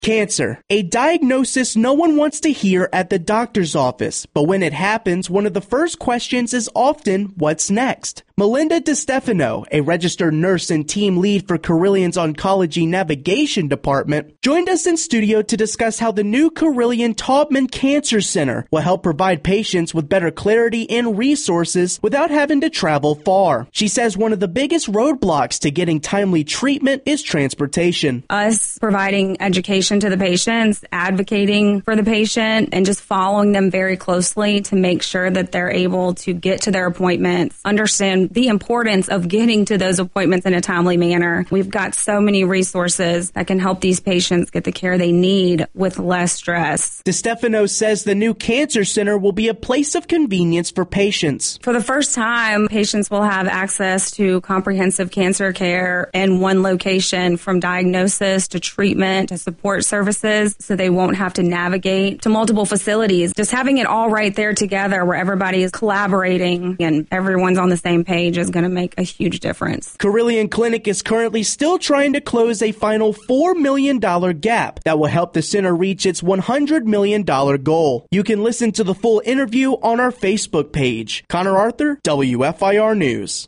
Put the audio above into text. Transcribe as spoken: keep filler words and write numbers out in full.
Cancer, a diagnosis no one wants to hear at the doctor's office, but when it happens, one of the first questions is often, what's next? Melinda DeStefano, a registered nurse and team lead for Carillion's Oncology Navigation Department, joined us in studio to discuss how the new Carilion Taubman Cancer Center will help provide patients with better clarity and resources without having to travel far. She says one of the biggest roadblocks to getting timely treatment is transportation. Us providing education to the patients, advocating for the patient, and just following them very closely to make sure that they're able to get to their appointments, understand the importance of getting to those appointments in a timely manner. We've got so many resources that can help these patients get the care they need with less stress. DeStefano says the new cancer center will be a place of convenience for patients. For the first time, patients will have access to comprehensive cancer care in one location, from diagnosis to treatment to support services, so they won't have to navigate to multiple facilities. Just having it all right there together where everybody is collaborating and everyone's on the same page is going to make a huge difference. Carilion Clinic is currently still trying to close a final four million dollars gap that will help the center reach its one hundred million dollars goal. You can listen to the full interview on our Facebook page. Connor Arthur, W F I R News.